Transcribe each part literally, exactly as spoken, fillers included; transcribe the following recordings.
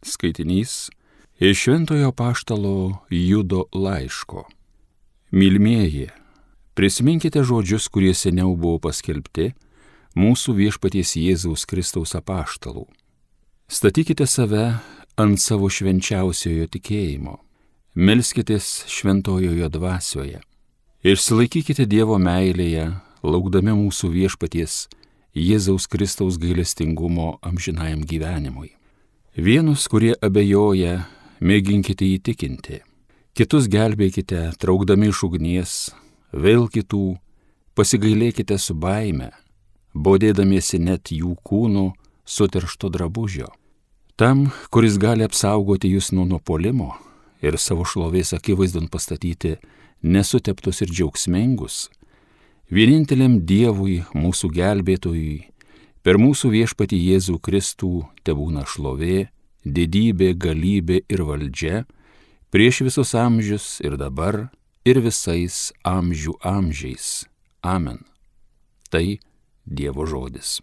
Skaitinys iš Šventojo apaštalo Judo laiško. Mylimieji, prisiminkite žodžius, kurie seniau buvo paskelbti mūsų viešpaties Jėzaus Kristaus apaštalų. Statykite save ant savo švenčiausiojo tikėjimo, melskitės šventojoje dvasioje, išsilaikykite Dievo meilėje, laukdami mūsų viešpaties Jėzaus Kristaus gailestingumo amžinajam gyvenimui. Vienus, kurie abejoja, mėginkite įtikinti, kitus gelbėkite, traukdami iš ugnies, vėl kitų pasigailėkite su baime, bodėdamiesi net jų kūnų suteršto drabužio. Tam, kuris gali apsaugoti jūs nuo nuopuolimo ir savo šlovės akivaizdon pastatyti nesuteptus ir džiaugsmingus, vieninteliam Dievui, mūsų gelbėtojui, per mūsų viešpatį Jėzų Kristų tebūna šlovė, didybė, galybė ir valdžia, prieš visus amžius ir dabar, ir visais amžių amžiais. Amen. Tai Dievo žodis.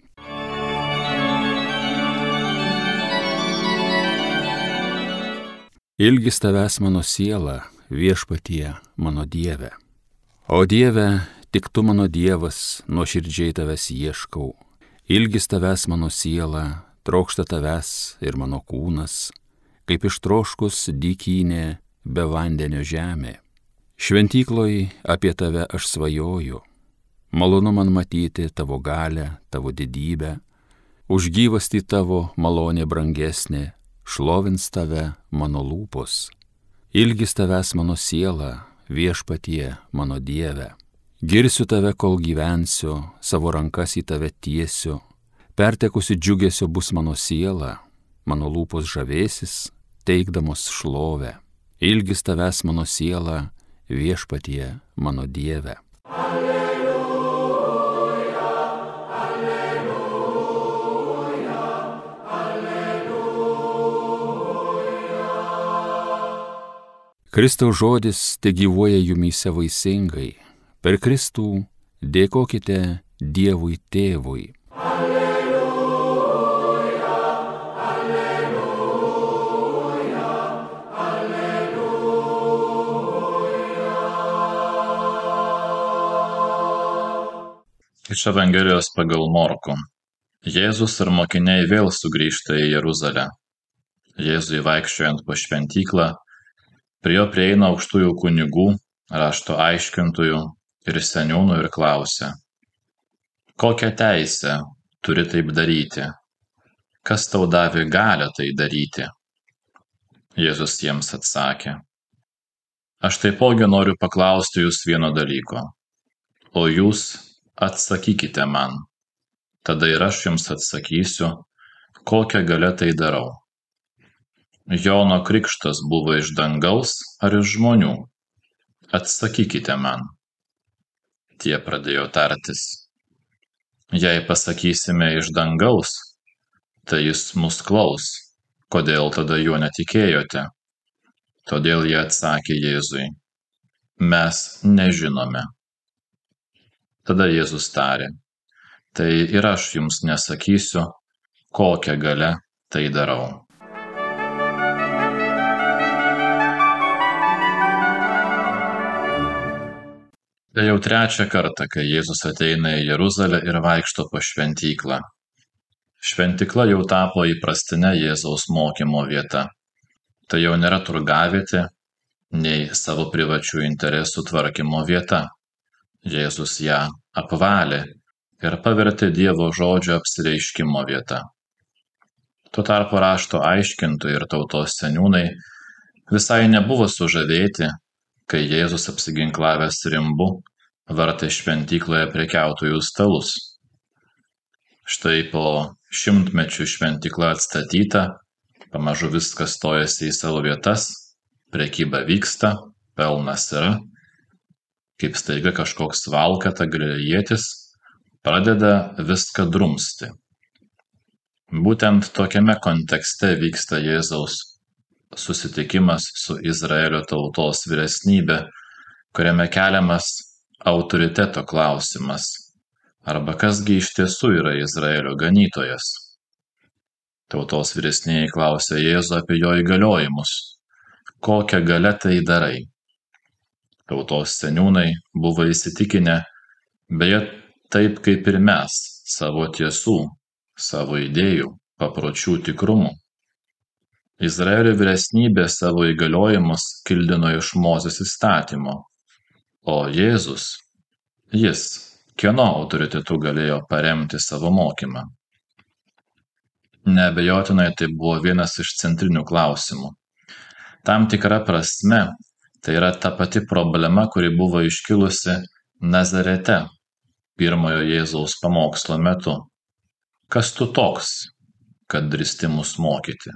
Ilgis tavęs mano siela, viešpatie mano Dieve. O Dieve, tik tu mano Dievas, nuoširdžiai tavęs ieškau. Ilgis tavęs mano siela, trokšta tavęs ir mano kūnas, kaip ištroškus dykynė be vandenio žemė. Šventykloj apie tave aš svajoju, malonu man matyti tavo galę, tavo didybę, už gyvastį tavo malonė brangesnė, šlovins tave mano lūpos. Ilgis tavęs mano siela, viešpatie mano Dieve. Girsiu tave, kol gyvensiu, savo rankas į tave tiesiu, pertekusi džiugesio bus mano siela, mano lūpos žavėsis, teikdamos šlovę. Ilgis tavęs mano siela, viešpatie mano Dieve. Alleluja, alleluja, alleluja. Kristaus žodis te gyvuoja jumyse vaisingai. Per Kristų dėkokite Dievui Tėvui. Alleluja, alleluja, alleluja. Iš Evangelijos pagal Morkų. Jėzus ir mokiniai vėl sugrįžta į Jeruzalę. Jėzui vaikščiojant po šventyklą, prie jo prieina aukštųjų kunigų, rašto aiškintojų ir seniūnų ir klausia: kokią teisę turi taip daryti? Kas tau davė galią tai daryti? Jėzus jiems atsakė: aš taipogi noriu paklausti jūs vieno dalyko, o jūs atsakykite man. Tada ir aš jums atsakysiu, kokią galią tai darau. Jono krikštas buvo iš dangaus ar iš žmonių? Atsakykite man. Tie pradėjo tartis: jei pasakysime iš dangaus, tai jis mus klaus, kodėl tada juo netikėjote? Todėl jie atsakė Jėzui: mes nežinome. Tada Jėzus tarė: tai ir aš jums nesakysiu, kokią galią tai darau. Tai jau trečią kartą, kai Jėzus ateina į Jeruzalę ir vaikšto po šventyklą. Šventykla jau tapo įprastinė Jėzaus mokymo vieta. Tai jau nėra turgavietė, nei savo privačių interesų tvarkymo vieta. Jėzus ją apvalė ir pavertė Dievo žodžio apsireiškimo vieta. Tuo tarpu rašto aiškintojai ir tautos seniūnai visai nebuvo sužavėti, kai Jėzus apsiginklavęs rimbu vartė šventykloje prekiautojų stalus. Štai po šimtmečių šventykla atstatyta, pamažu viskas stojasi į savo vietas, prekyba vyksta, pelnas yra, kaip staiga kažkoks valkata galilėjietis pradeda viską drumsti. Būtent tokiame kontekste vyksta Jėzaus susitikimas su Izraelio tautos vyresnybe, kuriame keliamas autoriteto klausimas, arba kasgi iš tiesų yra Izraelio ganytojas. Tautos vyresnieji klausė Jėzų apie jo įgaliojimus. Kokią galią tai darai? Tautos seniūnai buvo įsitikinę, beje, taip kaip ir mes, savo tiesų, savo idėjų, papročių tikrumu. Izraelio vyresnybė savo įgaliojimus kildino iš Mozės įstatymo, o Jėzus, jis, kieno autoritetu galėjo paremti savo mokymą? Neabejotinai tai buvo vienas iš centrinių klausimų. Tam tikra prasme, tai yra ta pati problema, kuri buvo iškilusi Nazarete pirmojo Jėzaus pamokslo metu. Kas tu toks, kad drįsti mus mokyti?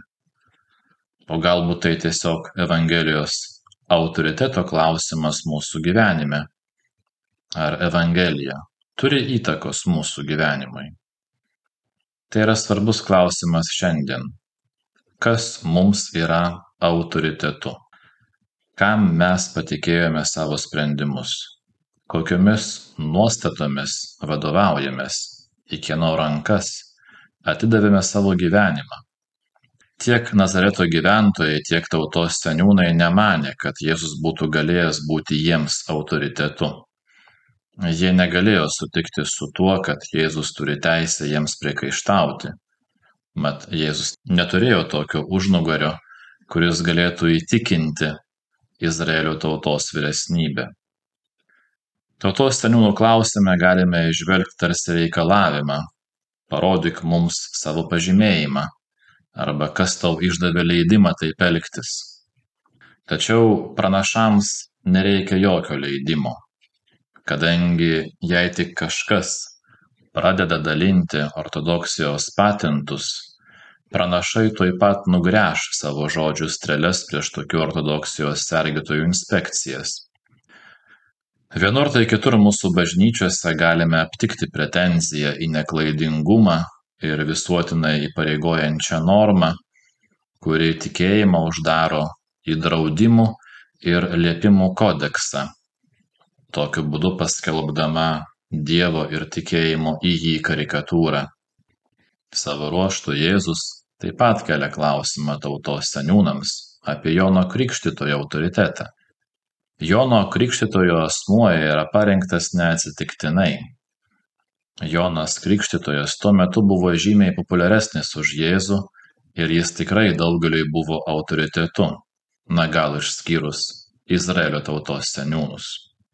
O galbūt tai tiesiog Evangelijos autoriteto klausimas mūsų gyvenime. Ar Evangelija turi įtakos mūsų gyvenimui? Tai yra svarbus klausimas šiandien. Kas mums yra autoritetu? Kam mes patikėjome savo sprendimus? Kokiomis nuostatomis vadovaujamės? Į kieno rankas atidavėme savo gyvenimą? Tiek Nazareto gyventojai, tiek tautos seniūnai nemanė, kad Jėzus būtų galėjęs būti jiems autoritetu. Jie negalėjo sutikti su tuo, kad Jėzus turi teisę jiems priekaištauti. Mat Jėzus neturėjo tokio užnugario, kuris galėtų įtikinti Izraelio tautos vyresnybę. Tautos seniūnų klausime galime įžvelgti tarsi reikalavimą: parodyk mums savo pažymėjimą, arba kas tau išdavė leidimą taip elgtis. Tačiau pranašams nereikia jokio leidimo, kadangi jei tik kažkas pradeda dalinti ortodoksijos patentus, pranašai tuoj pat nugręš savo žodžių strėles prieš tokių ortodoksijos sergėtojų inspekcijas. Vienur tai kitur mūsų bažnyčiose galime aptikti pretenziją į neklaidingumą ir visuotinai įpareigojančią normą, kuri tikėjimą uždaro į draudimų ir liepimų kodeksą, tokiu būdu paskelbdama Dievo ir tikėjimo į jį karikatūrą. Savo ruožtu Jėzus taip pat kelia klausimą tautos seniūnams apie Jono Krikštytojo autoritetą. Jono Krikštytojo asmuo yra parengtas neatsitiktinai. Jonas Krikštytojas tuo metu buvo žymiai populiaresnis už Jėzų ir jis tikrai daugeliui buvo autoritetu, na gal išskyrus Izraelio tautos seniūnus.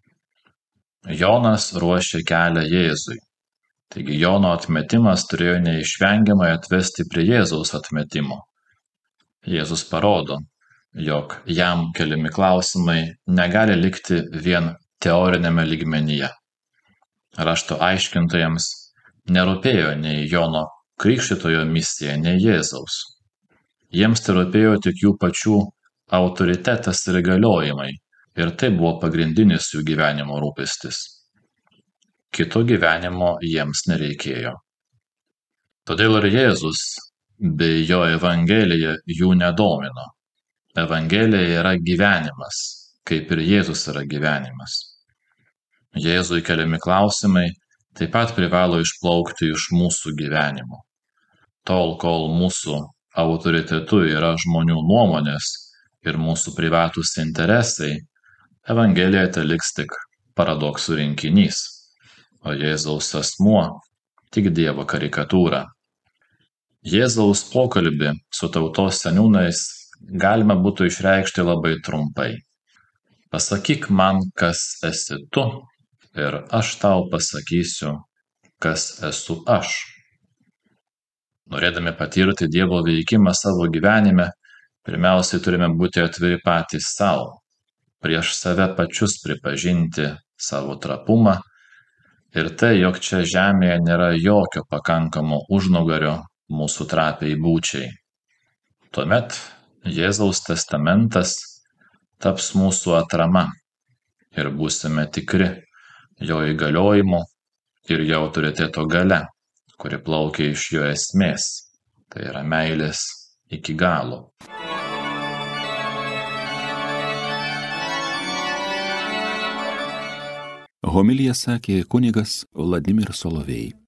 Jonas ruošė kelią Jėzui, taigi Jono atmetimas turėjo neišvengiamai atvesti prie Jėzaus atmetimo. Jėzus parodo, jog jam keliami klausimai negali likti vien teorinėme lygmenyje. Rašto aiškintojams nerūpėjo nei Jono Krikštytojo misija, nei Jėzaus. Jiems tai rūpėjo tik jų pačių autoritetas ir įgaliojimai, ir tai buvo pagrindinis jų gyvenimo rūpestis. Kito gyvenimo jiems nereikėjo. Todėl ir Jėzus bei jo Evangelija jų nedomino. Evangelija yra gyvenimas, kaip ir Jėzus yra gyvenimas. Jėzui keliami klausimai taip pat privalo išplaukti iš mūsų gyvenimo. Tol, kol mūsų autoritetu yra žmonių nuomonės ir mūsų privatūs interesai, Evangelija tai liks tik paradoksų rinkinys, o Jėzaus asmuo tik Dievo karikatūra. Jėzaus pokalbį su tautos seniūnais galima būtų išreikšti labai trumpai. Pasakyk man, kas esi tu, ir aš tau pasakysiu, kas esu aš. Norėdami patirti Dievo veikimą savo gyvenime, pirmiausiai turime būti atviri patys savo, prieš save pačius pripažinti savo trapumą ir tai, jog čia žemėje nėra jokio pakankamo užnugario mūsų trapiai būčiai. Tuomet Jėzaus testamentas taps mūsų atrama ir būsime tikri jo įgaliojimu ir jo autoriteto galia, kuri plaukia iš jo esmės, tai yra meilės iki galo. Homiliją sakė kunigas Vladimir Solovej.